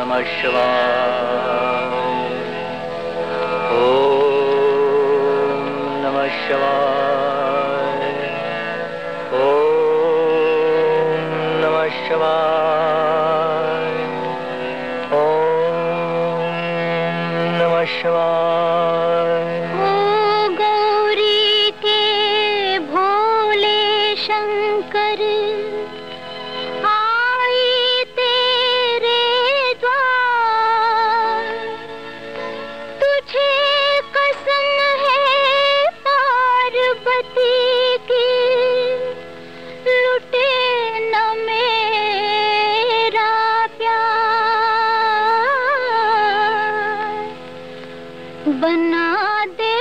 नमः शिवाय। ओम नमः शिवाय। ओम नमः शिवाय। ओम नमः शिवाय। ओ गौरी के भोले शंकर बना दे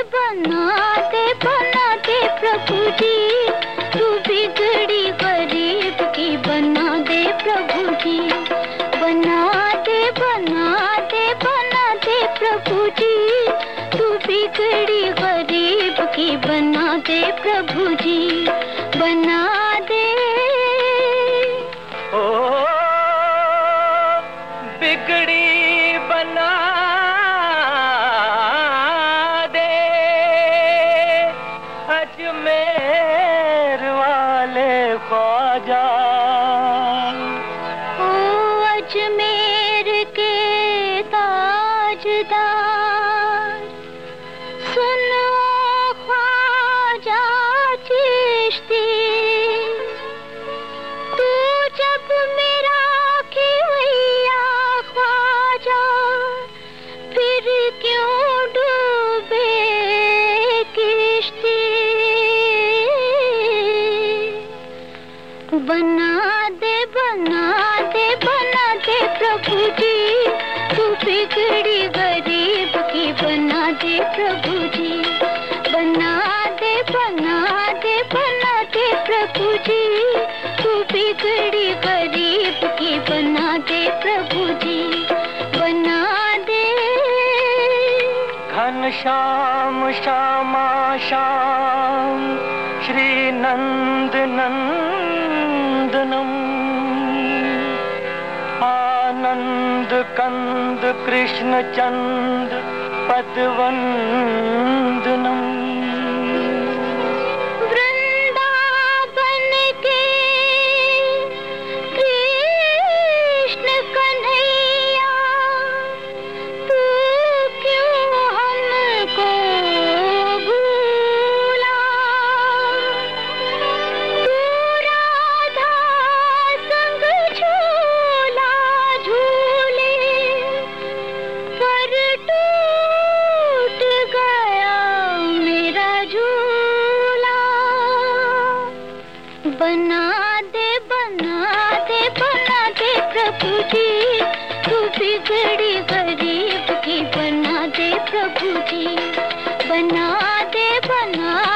प्रभु जी, तू बिगड़ी गरीब की बना दे प्रभु जी। बना दे प्रभु जी, तू बिगड़ी गरीब की बना दे प्रभु जी। बना दे ओ बिगड़ी बना अजमेर वाले ख्वाजा। ओ अजमेर के ताजदार, सुनो ख्वाजा चिश्ती, तू जब मेरा खिवैया ख्वाजा, फिर क्यों डूबे किश्ती। बना दे प्रभु जी, तू बिगड़ी गरीब की बना दे प्रभु जी। बना दे प्रभु जी, तू बिगड़ी गरीब की बना दे प्रभु जी। बना दे घनश्याम श्यामा श्याम श्री नंद नंदनम, आनंद कंद कृष्ण चंद पदवंदनम। वृंदावन के कृष्ण कन्हैया, तू क्यों हमको भूला। तू राधा संग झूला झूले, पर टूट गया मेरा झूला। बना दे प्रभु जी, तू बिगड़ी गरीब की बना दे प्रभु जी। बना दे